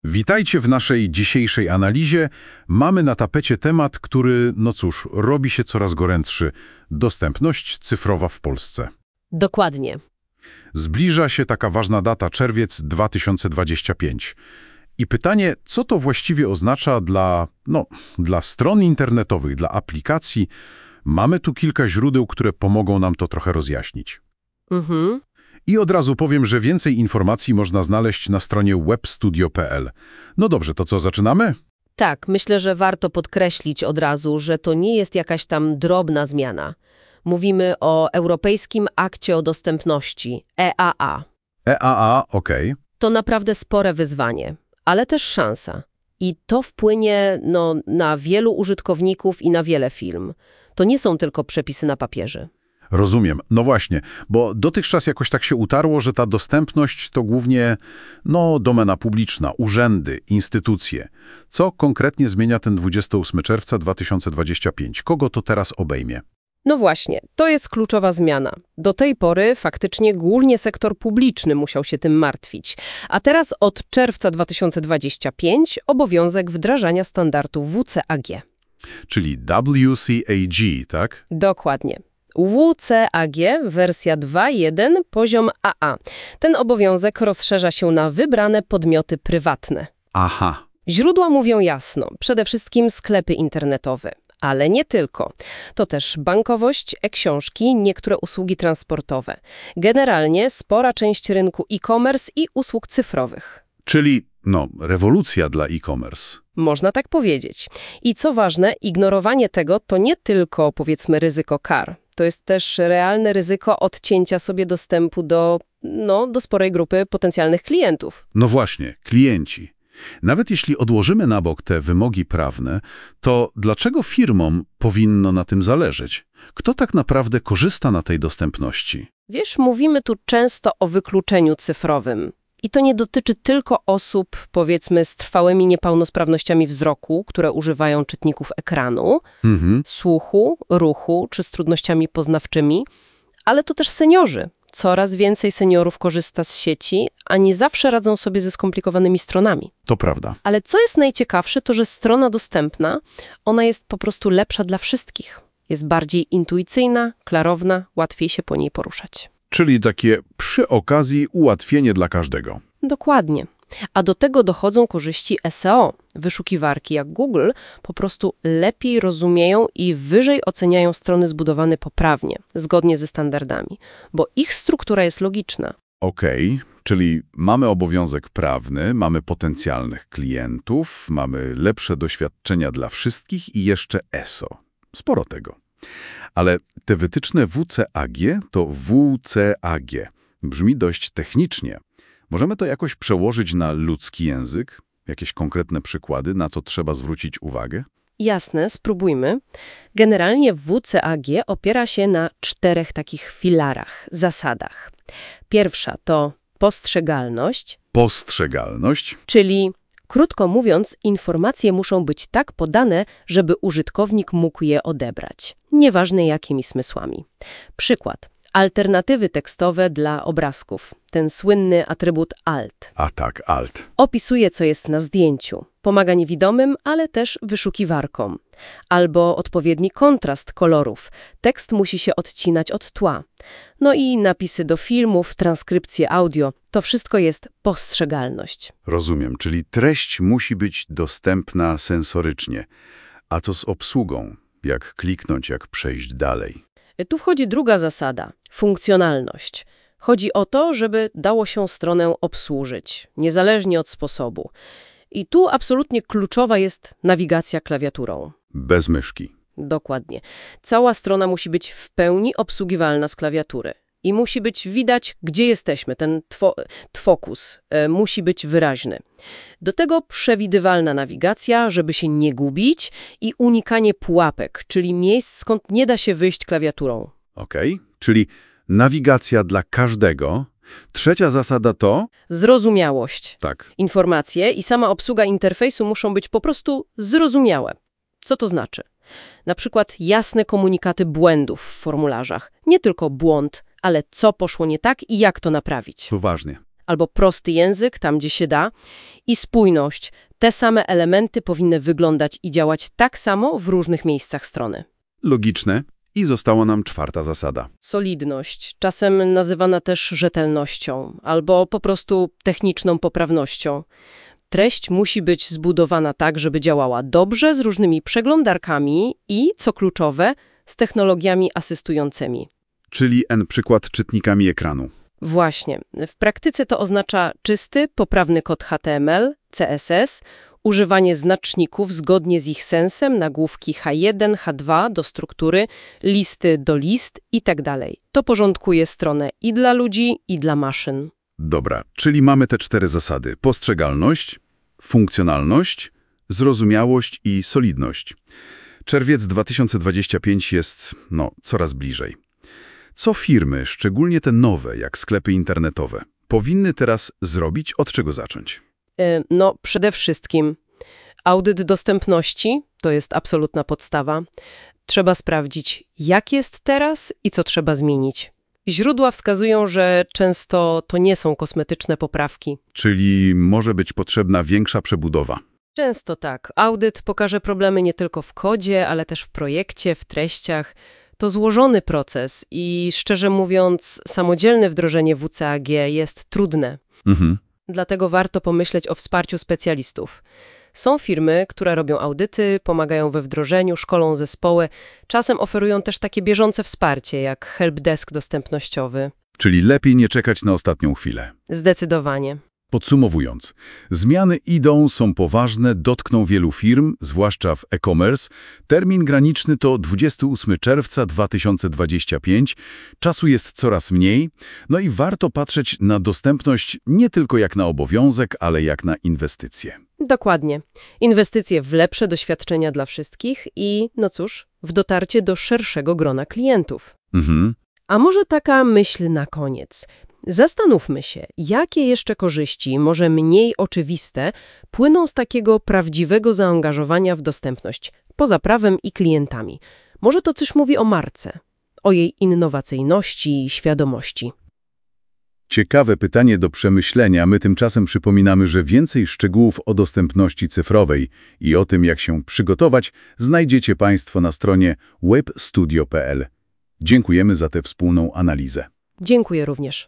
Witajcie w naszej dzisiejszej analizie. Mamy na tapecie temat, który, no cóż, robi się coraz gorętszy. Dostępność cyfrowa w Polsce. Dokładnie. Zbliża się taka ważna data, czerwiec 2025. I pytanie, co to właściwie oznacza dla stron internetowych, dla aplikacji? Mamy tu kilka źródeł, które pomogą nam to trochę rozjaśnić. I od razu powiem, że więcej informacji można znaleźć na stronie webstudio.pl. No dobrze, to co, zaczynamy? Tak, myślę, że warto podkreślić od razu, że to nie jest jakaś tam drobna zmiana. Mówimy o Europejskim Akcie o Dostępności, EAA. EAA, okej. To naprawdę spore wyzwanie, ale też szansa. I to wpłynie na wielu użytkowników i na wiele firm. To nie są tylko przepisy na papierze. Rozumiem. No właśnie, bo dotychczas jakoś tak się utarło, że ta dostępność to głównie, domena publiczna, urzędy, instytucje. Co konkretnie zmienia ten 28 czerwca 2025? Kogo to teraz obejmie? No właśnie, to jest kluczowa zmiana. Do tej pory faktycznie głównie sektor publiczny musiał się tym martwić. A teraz od czerwca 2025 obowiązek wdrażania standardu WCAG. Czyli WCAG, tak? Dokładnie. WCAG, wersja 2.1, poziom AA. Ten obowiązek rozszerza się na wybrane podmioty prywatne. Aha. Źródła mówią jasno, przede wszystkim sklepy internetowe, ale nie tylko. To też bankowość, e-książki, niektóre usługi transportowe. Generalnie spora część rynku e-commerce i usług cyfrowych. Czyli, rewolucja dla e-commerce. Można tak powiedzieć. I co ważne, ignorowanie tego to nie tylko, powiedzmy, ryzyko kar. To jest też realne ryzyko odcięcia sobie dostępu do sporej grupy potencjalnych klientów. No właśnie, klienci. Nawet jeśli odłożymy na bok te wymogi prawne, to dlaczego firmom powinno na tym zależeć? Kto tak naprawdę korzysta na tej dostępności? Wiesz, mówimy tu często o wykluczeniu cyfrowym. I to nie dotyczy tylko osób, powiedzmy, z trwałymi niepełnosprawnościami wzroku, które używają czytników ekranu, słuchu, ruchu czy z trudnościami poznawczymi, ale to też seniorzy. Coraz więcej seniorów korzysta z sieci, a nie zawsze radzą sobie ze skomplikowanymi stronami. To prawda. Ale co jest najciekawsze, to że strona dostępna, ona jest po prostu lepsza dla wszystkich. Jest bardziej intuicyjna, klarowna, łatwiej się po niej poruszać. Czyli takie przy okazji ułatwienie dla każdego. Dokładnie. A do tego dochodzą korzyści SEO. Wyszukiwarki jak Google po prostu lepiej rozumieją i wyżej oceniają strony zbudowane poprawnie, zgodnie ze standardami, bo ich struktura jest logiczna. Okej, czyli mamy obowiązek prawny, mamy potencjalnych klientów, mamy lepsze doświadczenia dla wszystkich i jeszcze SEO. Sporo tego. Ale te wytyczne WCAG to WCAG. Brzmi dość technicznie. Możemy to jakoś przełożyć na ludzki język? Jakieś konkretne przykłady, na co trzeba zwrócić uwagę? Jasne, spróbujmy. Generalnie WCAG opiera się na 4 takich filarach, zasadach. Pierwsza to postrzegalność. Postrzegalność? Czyli, krótko mówiąc, informacje muszą być tak podane, żeby użytkownik mógł je odebrać. Nieważne jakimi zmysłami. Przykład. Alternatywy tekstowe dla obrazków. Ten słynny atrybut alt. A tak, alt. Opisuje, co jest na zdjęciu. Pomaga niewidomym, ale też wyszukiwarkom. Albo odpowiedni kontrast kolorów. Tekst musi się odcinać od tła. No i napisy do filmów, transkrypcje audio. To wszystko jest postrzegalność. Rozumiem, czyli treść musi być dostępna sensorycznie. A co z obsługą? Jak kliknąć, jak przejść dalej? Tu wchodzi druga zasada – funkcjonalność. Chodzi o to, żeby dało się stronę obsłużyć, niezależnie od sposobu. I tu absolutnie kluczowa jest nawigacja klawiaturą. Bez myszki. Dokładnie. Cała strona musi być w pełni obsługiwalna z klawiatury. I musi być widać, gdzie jesteśmy. Ten fokus musi być wyraźny. Do tego przewidywalna nawigacja, żeby się nie gubić i unikanie pułapek, czyli miejsc, skąd nie da się wyjść klawiaturą. Okej, czyli nawigacja dla każdego. Trzecia zasada to? Zrozumiałość. Tak. Informacje i sama obsługa interfejsu muszą być po prostu zrozumiałe. Co to znaczy? Na przykład jasne komunikaty błędów w formularzach. Nie tylko błąd, ale co poszło nie tak i jak to naprawić. To ważne. albo prosty język, tam gdzie się da, i spójność. Te same elementy powinny wyglądać i działać tak samo w różnych miejscach strony. Logiczne. I została nam czwarta zasada. Solidność, czasem nazywana też rzetelnością, albo po prostu techniczną poprawnością. Treść musi być zbudowana tak, żeby działała dobrze z różnymi przeglądarkami i, co kluczowe, z technologiami asystującymi. Czyli przykład czytnikami ekranu. Właśnie. W praktyce to oznacza czysty, poprawny kod HTML, CSS, używanie znaczników zgodnie z ich sensem, nagłówki H1, H2 do struktury, listy do list itd. To porządkuje stronę i dla ludzi, i dla maszyn. Dobra, czyli mamy te 4 zasady. Postrzegalność, funkcjonalność, zrozumiałość i solidność. Czerwiec 2025 jest, coraz bliżej. Co firmy, szczególnie te nowe, jak sklepy internetowe, powinny teraz zrobić, od czego zacząć? Przede wszystkim audyt dostępności, to jest absolutna podstawa. Trzeba sprawdzić, jak jest teraz i co trzeba zmienić. Źródła wskazują, że często to nie są kosmetyczne poprawki. Czyli może być potrzebna większa przebudowa. Często tak. Audyt pokaże problemy nie tylko w kodzie, ale też w projekcie, w treściach. To złożony proces i szczerze mówiąc, samodzielne wdrożenie WCAG jest trudne. Dlatego warto pomyśleć o wsparciu specjalistów. Są firmy, które robią audyty, pomagają we wdrożeniu, szkolą zespoły. Czasem oferują też takie bieżące wsparcie, jak helpdesk dostępnościowy. Czyli lepiej nie czekać na ostatnią chwilę. Zdecydowanie. Podsumowując, zmiany idą, są poważne, dotkną wielu firm, zwłaszcza w e-commerce. Termin graniczny to 28 czerwca 2025. Czasu jest coraz mniej. I warto patrzeć na dostępność nie tylko jak na obowiązek, ale jak na inwestycje. Dokładnie. Inwestycje w lepsze doświadczenia dla wszystkich i, w dotarcie do szerszego grona klientów. A może taka myśl na koniec. Zastanówmy się, jakie jeszcze korzyści, może mniej oczywiste, płyną z takiego prawdziwego zaangażowania w dostępność, poza prawem i klientami. Może to coś mówi o marce, o jej innowacyjności i świadomości. Ciekawe pytanie do przemyślenia. My tymczasem przypominamy, że więcej szczegółów o dostępności cyfrowej i o tym, jak się przygotować, znajdziecie Państwo na stronie webstudio.pl. Dziękujemy za tę wspólną analizę. Dziękuję również.